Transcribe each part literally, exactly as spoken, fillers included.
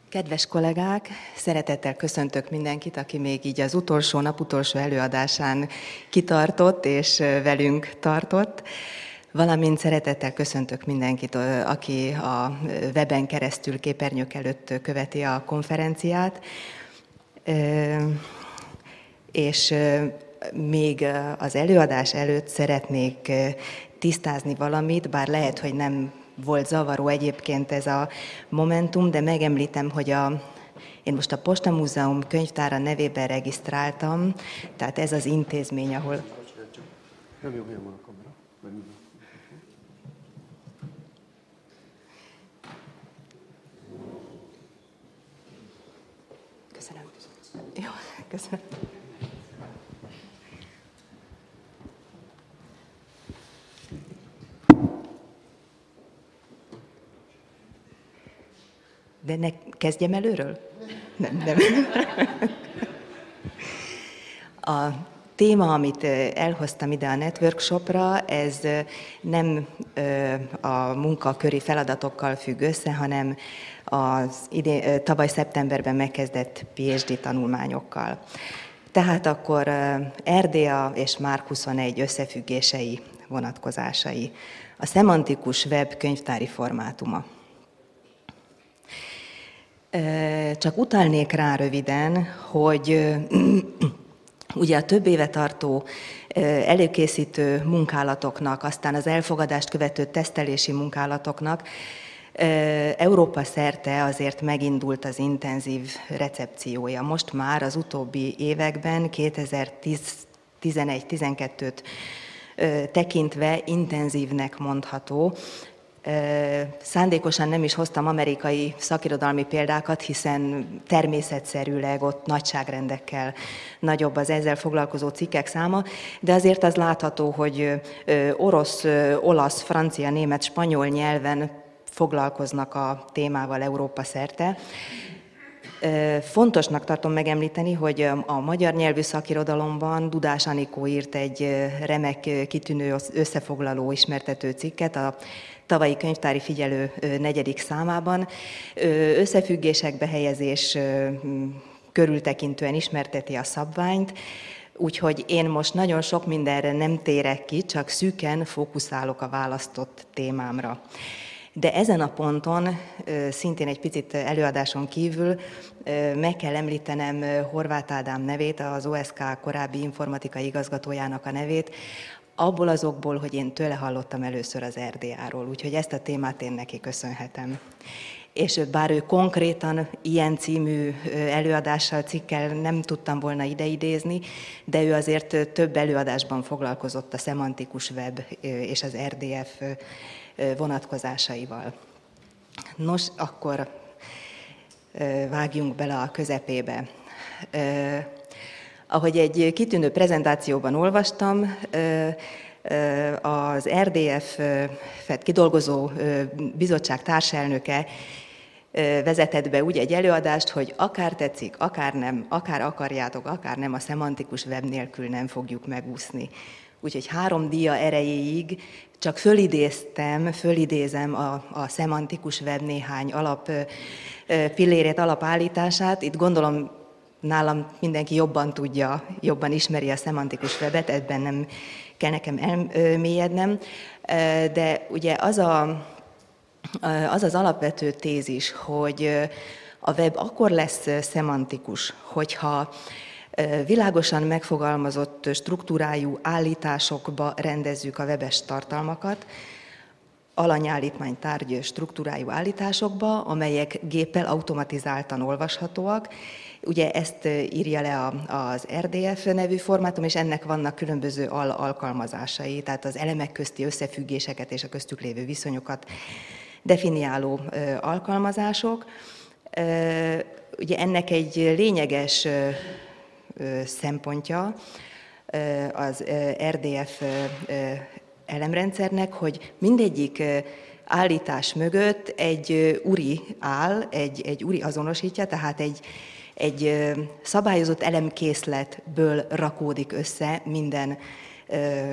Kedves kollégák, szeretettel köszöntök mindenkit, aki még így az utolsó nap utolsó előadásán kitartott és velünk tartott, valamint szeretettel köszöntök mindenkit, aki a weben keresztül képernyők előtt követi a konferenciát. És még az előadás előtt szeretnék tisztázni valamit, bár lehet, hogy nem volt zavaró egyébként ez a momentum, de megemlítem, hogy a, én most a Posta Múzeum könyvtára nevében regisztráltam, tehát ez az intézmény, ahol... Nem jó helyen van a kamera. Köszönöm. Jó, köszönöm. De ne kezdjem előről? Nem, nem. A téma, amit elhoztam ide a networkshopra, ez nem a munkaköri feladatokkal függ össze, hanem az idén, tavaly szeptemberben megkezdett PhD tanulmányokkal. Tehát akkor er dé á és Márk huszonegy összefüggései, vonatkozásai. A szemantikus web könyvtári formátuma. Csak utalnék rá röviden, hogy ugye a több éve tartó előkészítő munkálatoknak, aztán az elfogadást követő tesztelési munkálatoknak Európa szerte azért megindult az intenzív recepciója. Most már az utóbbi években, kétezer-tizenegy-tizenkettőt tekintve intenzívnek mondható. Szándékosan nem is hoztam amerikai szakirodalmi példákat, hiszen természetszerűleg ott nagyságrendekkel nagyobb az ezzel foglalkozó cikkek száma, de azért az látható, hogy orosz, olasz, francia, német, spanyol nyelven foglalkoznak a témával Európa szerte. Fontosnak tartom megemlíteni, hogy a magyar nyelvű szakirodalomban Dudás Anikó írt egy remek, kitűnő összefoglaló ismertető cikket, a tavalyi könyvtári figyelő negyedik számában. Összefüggésekbe helyezés körültekintően ismerteti a szabványt, úgyhogy én most nagyon sok mindenre nem térek ki, csak szűken fókuszálok a választott témámra. De ezen a ponton, szintén egy picit előadáson kívül, meg kell említenem Horváth Ádám nevét, az o es ká korábbi informatikai igazgatójának a nevét, abból azokból, hogy én tőle hallottam először az er dé á-ról, úgyhogy ezt a témát én neki köszönhetem. És bár ő konkrétan ilyen című előadással, cikkel nem tudtam volna ideidézni, de ő azért több előadásban foglalkozott a szemantikus web és az er dé ef vonatkozásaival. Nos, akkor vágjunk bele a közepébe. Ahogy egy kitűnő prezentációban olvastam, az er dé ef-et kidolgozó bizottság társelnöke vezetett be úgy egy előadást, hogy akár tetszik, akár nem, akár akarjátok, akár nem, a szemantikus web nélkül nem fogjuk megúszni. Úgyhogy három dia erejéig csak fölidéztem, fölidézem a, a szemantikus web néhány alap pillérét, alapállítását. Itt gondolom nálam mindenki jobban tudja, jobban ismeri a szemantikus webet, ebben nem kell nekem elmélyednem. De ugye az, a, az az alapvető tézis, hogy a web akkor lesz szemantikus, hogyha világosan megfogalmazott struktúrájú állításokba rendezzük a webes tartalmakat, alanyállítmány tárgy struktúrájú állításokba, amelyek géppel automatizáltan olvashatóak. Ugye ezt írja le az er dé ef nevű formátum, és ennek vannak különböző al- alkalmazásai, tehát az elemek közti összefüggéseket és a köztük lévő viszonyokat definiáló alkalmazások. Ugye ennek egy lényeges szempontja az er dé ef elemrendszernek, hogy mindegyik állítás mögött egy URI áll, egy, egy URI azonosítja, tehát egy, egy szabályozott elemkészletből rakódik össze minden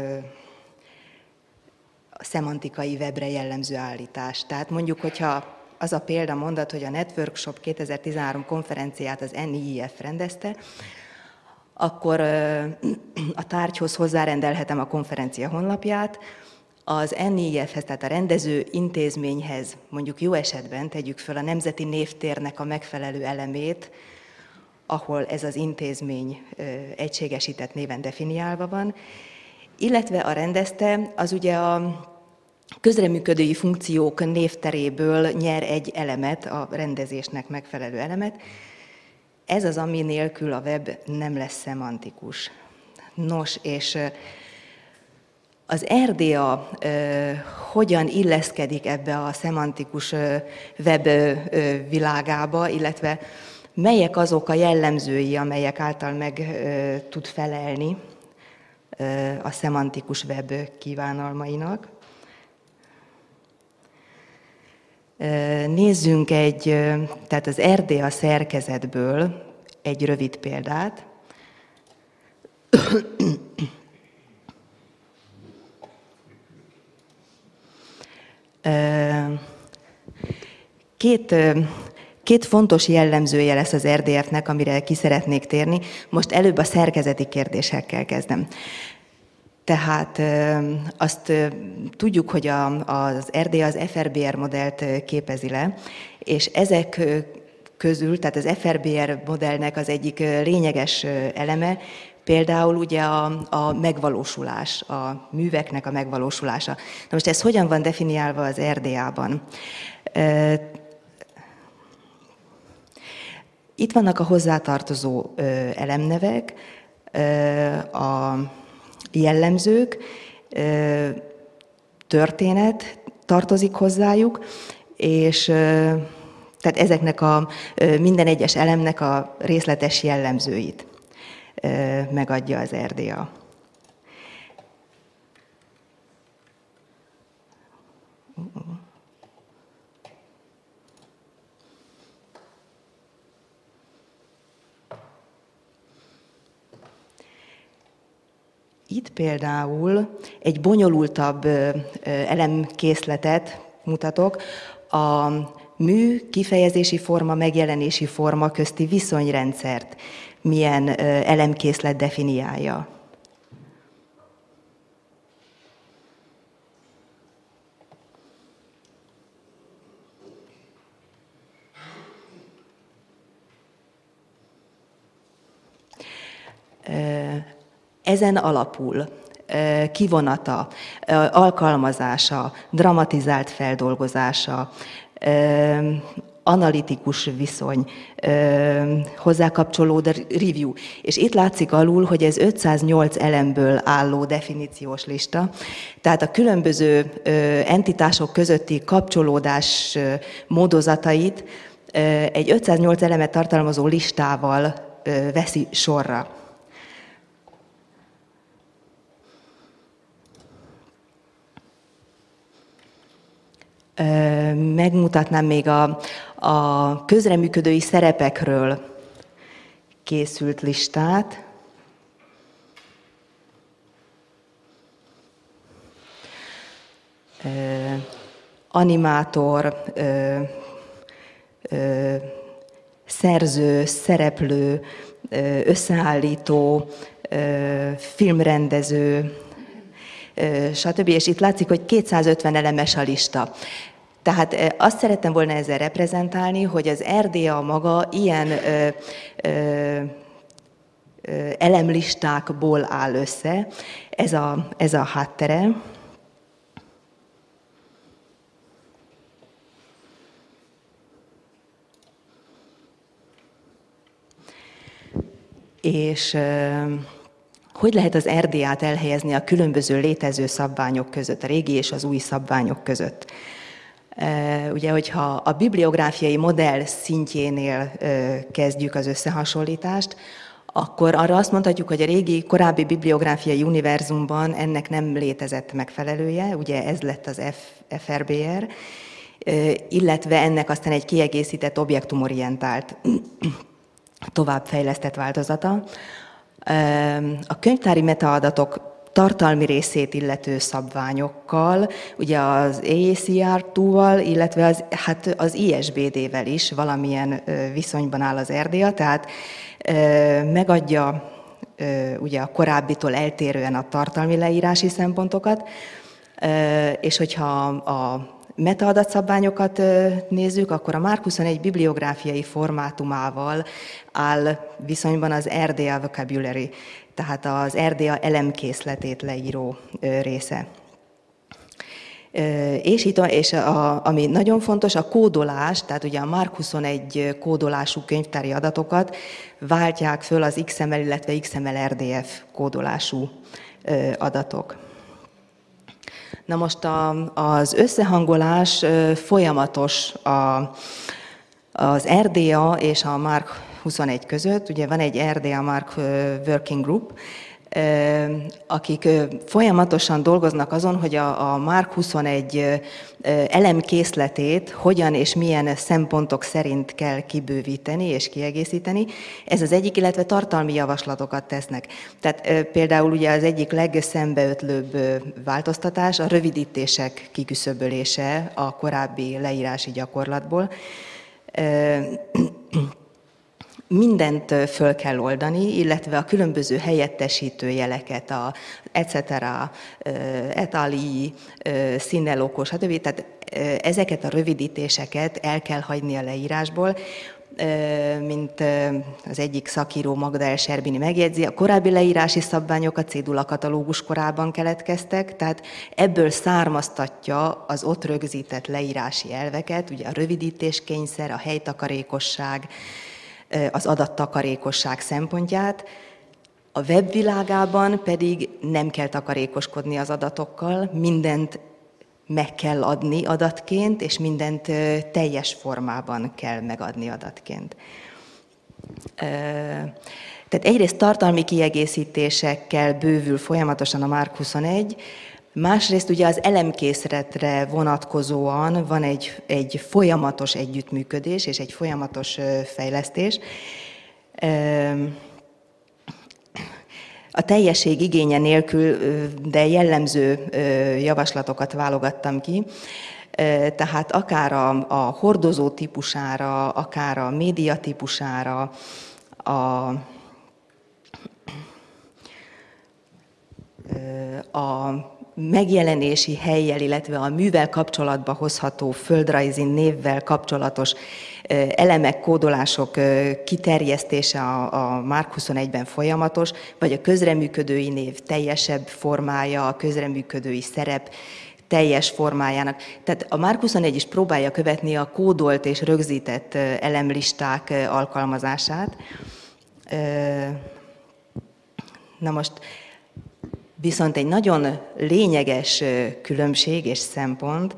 szemantikai webre jellemző állítás. Tehát mondjuk, hogyha az a példamondat, hogy a Networkshop kétezer-tizenhárom konferenciát az en i i ef rendezte, akkor a tárgyhoz hozzárendelhetem a konferencia honlapját, az en i i ef-hez, tehát a rendező intézményhez, mondjuk jó esetben tegyük föl a nemzeti névtérnek a megfelelő elemét, ahol ez az intézmény egységesített néven definiálva van, illetve a rendezte, az ugye a közreműködői funkciók névteréből nyer egy elemet, a rendezésnek megfelelő elemet. Ez az, ami nélkül a web nem lesz szemantikus. Nos, és az er dé á hogyan illeszkedik ebbe a szemantikus web világába, illetve melyek azok a jellemzői, amelyek által meg tud felelni a szemantikus web kívánalmainak. Nézzünk egy, tehát az er dé á szerkezetből egy rövid példát. Két, két fontos jellemzője lesz az er dé ef-nek, amire ki szeretnék térni. Most előbb a szerkezeti kérdésekkel kezdem. Tehát azt tudjuk, hogy az er dé á az ef er bé er modellt képezi le, és ezek közül, tehát az ef er bé er modellnek az egyik lényeges eleme, például ugye a, a megvalósulás, a műveknek a megvalósulása. Na most ez hogyan van definiálva az er dé á-ban? Itt vannak a hozzátartozó elemnevek, a jellemzők, történet tartozik hozzájuk, és tehát ezeknek a minden egyes elemnek a részletes jellemzőit megadja az er dé á. Itt például egy bonyolultabb elemkészletet mutatok, a mű, kifejezési forma, megjelenési forma közti viszonyrendszert milyen elemkészlet definiálja. Ezen alapul kivonata, alkalmazása, dramatizált feldolgozása, analitikus viszony, hozzá kapcsolódó review. És itt látszik alul, hogy ez ötszáznyolc elemből álló definíciós lista, tehát a különböző entitások közötti kapcsolódás módozatait egy ötszáznyolc elemet tartalmazó listával veszi sorra. Megmutatnám még a, a közreműködői szerepekről készült listát. Animátor, szerző, szereplő, összeállító, filmrendező, stb. És itt látszik, hogy kétszázötven elemes a lista. Tehát azt szerettem volna ezzel reprezentálni, hogy az er dé á maga ilyen ö, ö, ö, elemlistákból áll össze. Ez a, ez a háttere. És ö, hogy lehet az er dé á-t elhelyezni a különböző létező szabványok között, a régi és az új szabványok között? Ugye, hogyha a bibliográfiai modell szintjénél kezdjük az összehasonlítást, akkor arra azt mondhatjuk, hogy a régi, korábbi bibliográfiai univerzumban ennek nem létezett megfelelője, ugye ez lett az ef er bé er, illetve ennek aztán egy kiegészített objektumorientált, továbbfejlesztett változata. A könyvtári metaadatok tartalmi részét illető szabványokkal, ugye az á cé er kettővel, illetve az, hát az i es bé dé-vel is valamilyen viszonyban áll az er dé á, tehát megadja ugye a korábbitól eltérően a tartalmi leírási szempontokat, és hogyha a metaadatszabványokat nézzük, akkor a Mark huszonegy bibliográfiai formátumával áll viszonyban az er dé á vocabulary, tehát az er dé á elemkészletét leíró része. És, itt, és a, ami nagyon fontos, a kódolás, tehát ugye a Mark huszonegy kódolású könyvtári adatokat váltják föl az iksz em el, illetve iksz em el er dé ef kódolású adatok. Na most a, az összehangolás folyamatos a, az er dé á és a Mark huszonegy között. Ugye van egy er dé á Mark Working Group, akik folyamatosan dolgoznak azon, hogy a, a Mark huszonegy elemkészletét hogyan és milyen szempontok szerint kell kibővíteni és kiegészíteni. Ez az egyik, illetve tartalmi javaslatokat tesznek. Tehát például ugye az egyik legszembeötlőbb változtatás a rövidítések kiküszöbölése a korábbi leírási gyakorlatból. Mindent föl kell oldani, illetve a különböző helyettesítő jeleket, a et cetera, et al.i, színnelókó, stb. Tehát ezeket a rövidítéseket el kell hagyni a leírásból, mint az egyik szakíró Magda Elserbini megjegyzi, a korábbi leírási szabványok a cédulakatalógus korában keletkeztek, tehát ebből származtatja az ott rögzített leírási elveket, ugye a rövidítéskényszer, a helytakarékosság, az adattakarékosság szempontját. A web világában pedig nem kell takarékoskodni az adatokkal, mindent meg kell adni adatként, és mindent teljes formában kell megadni adatként. Tehát egyrészt tartalmi kiegészítésekkel bővül folyamatosan a Mark huszonegy, másrészt ugye az elemkészletre vonatkozóan van egy, egy folyamatos együttműködés és egy folyamatos fejlesztés. A teljesség igénye nélkül, de jellemző javaslatokat válogattam ki, tehát akár a, a hordozó típusára, akár a média típusára, a, a megjelenési hellyel, illetve a művel kapcsolatba hozható földrajzi névvel kapcsolatos elemek, kódolások kiterjesztése a, a Mark huszonegyben folyamatos, vagy a közreműködői név teljesebb formája, a közreműködői szerep teljes formájának. Tehát a Mark huszonegy is próbálja követni a kódolt és rögzített elemlisták alkalmazását. Na most viszont egy nagyon lényeges különbség és szempont,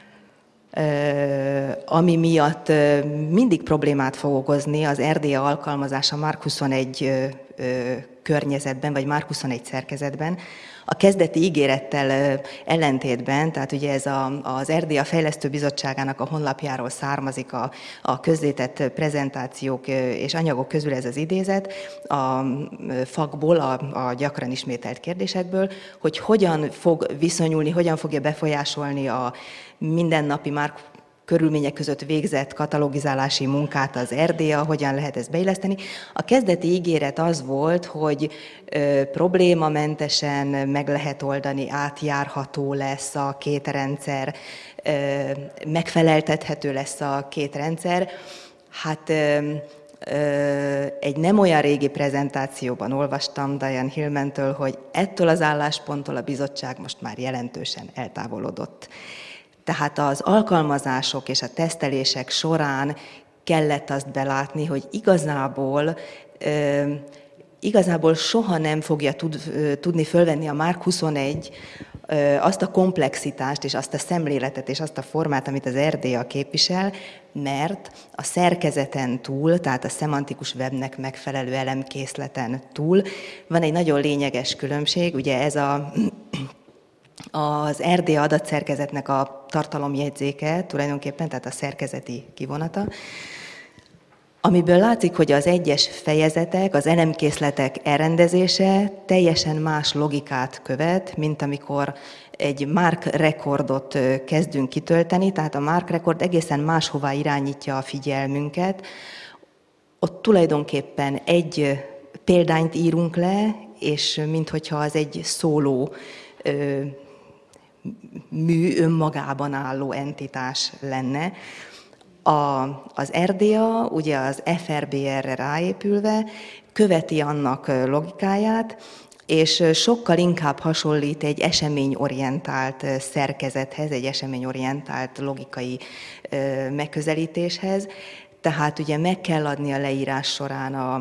ami miatt mindig problémát fog okozni az er dé á alkalmazása Mark huszonegy környezetben, vagy Mark huszonegy szerkezetben, a kezdeti ígérettel ellentétben, tehát ugye ez a, az er dé á Fejlesztő Bizottságának a honlapjáról származik a, a közzétett prezentációk és anyagok közül ez az idézet, a fakból, a, a gyakran ismételt kérdésekből, hogy hogyan fog viszonyulni, hogyan fogja befolyásolni a mindennapi Mark körülmények között végzett katalogizálási munkát az er dé á, hogyan lehet ezt beilleszteni. A kezdeti ígéret az volt, hogy ö, problémamentesen meg lehet oldani, átjárható lesz a két rendszer, ö, megfeleltethető lesz a két rendszer. Hát ö, ö, egy nem olyan régi prezentációban olvastam Diane Hillmantől, hogy ettől az állásponttól a bizottság most már jelentősen eltávolodott. Tehát az alkalmazások és a tesztelések során kellett azt belátni, hogy igazából, e, igazából soha nem fogja tud, tudni fölvenni a Mark huszonegy e, azt a komplexitást és azt a szemléletet és azt a formát, amit az er dé á képvisel, mert a szerkezeten túl, tehát a szemantikus webnek megfelelő elemkészleten túl van egy nagyon lényeges különbség, ugye ez a az er dé á adatszerkezetnek a tartalomjegyzéke tulajdonképpen, tehát a szerkezeti kivonata. amiből látszik, hogy az egyes fejezetek, az elemkészletek elrendezése teljesen más logikát követ, mint amikor egy mark rekordot kezdünk kitölteni, tehát a mark rekord egészen máshová irányítja a figyelmünket. Ott tulajdonképpen egy példányt írunk le, és minthogyha az egy szóló mű, önmagában álló entitás lenne. A, az er dé á, ugye az ef er bé er-re ráépülve követi annak logikáját, és sokkal inkább hasonlít egy eseményorientált szerkezethez, egy eseményorientált logikai megközelítéshez. Tehát ugye meg kell adni a leírás során a,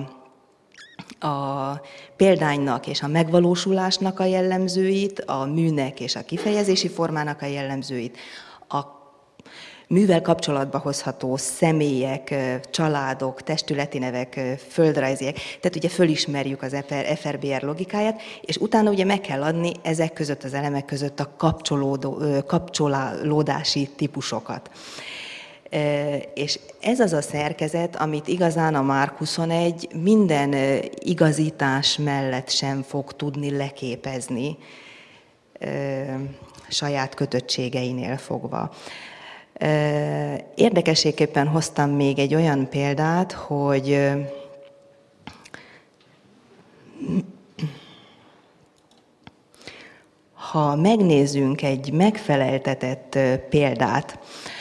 a példánynak és a megvalósulásnak a jellemzőit, a műnek és a kifejezési formának a jellemzőit, a művel kapcsolatba hozható személyek, családok, testületi nevek, földrajziek, tehát ugye fölismerjük az ef er bé er logikáját, és utána ugye meg kell adni ezek között, az elemek között a kapcsolódó, kapcsolódási típusokat. És ez az a szerkezet, amit igazán a mark huszonegy minden igazítás mellett sem fog tudni leképezni, saját kötöttségeinél fogva. Érdekességképpen hoztam még egy olyan példát, hogy ha megnézzünk egy megfeleltetett példát,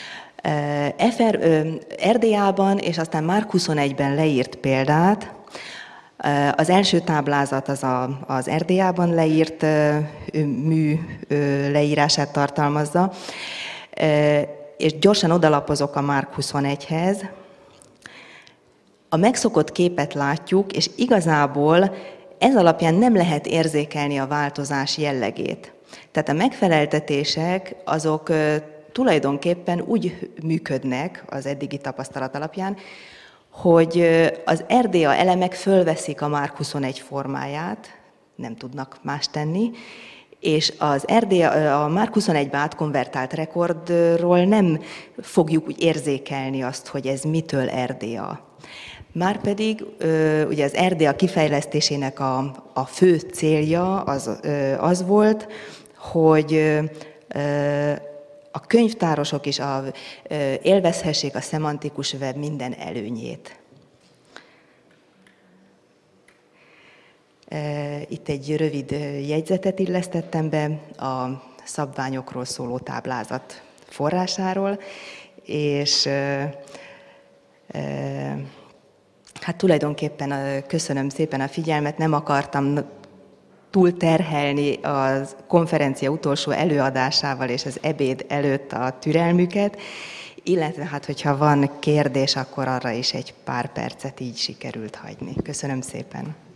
er dé á-ban és aztán mark huszonegyben leírt példát, az első táblázat az a, az er dé á-ban leírt mű leírását tartalmazza, és gyorsan odalapozok a mark huszonegyhez. A megszokott képet látjuk, és igazából ez alapján nem lehet érzékelni a változás jellegét. Tehát a megfeleltetések azok tulajdonképpen úgy működnek az eddigi tapasztalat alapján, hogy az er dé á elemek fölveszik a mark huszonegy formáját, nem tudnak más tenni, és az er dé á, a mark huszonegybe átkonvertált rekordról nem fogjuk úgy érzékelni azt, hogy ez mitől er dé á. Márpedig ugye az er dé á kifejlesztésének a, a fő célja az, az volt, hogy a könyvtárosok is a, élvezhessék a szemantikus web minden előnyét. Itt egy rövid jegyzetet illesztettem be a szabványokról szóló táblázat forrásáról, és hát tulajdonképpen köszönöm szépen a figyelmet, nem akartam túlterhelni a konferencia utolsó előadásával és az ebéd előtt a türelmüket, illetve hát, hogyha van kérdés, akkor arra is egy pár percet így sikerült hagyni. Köszönöm szépen.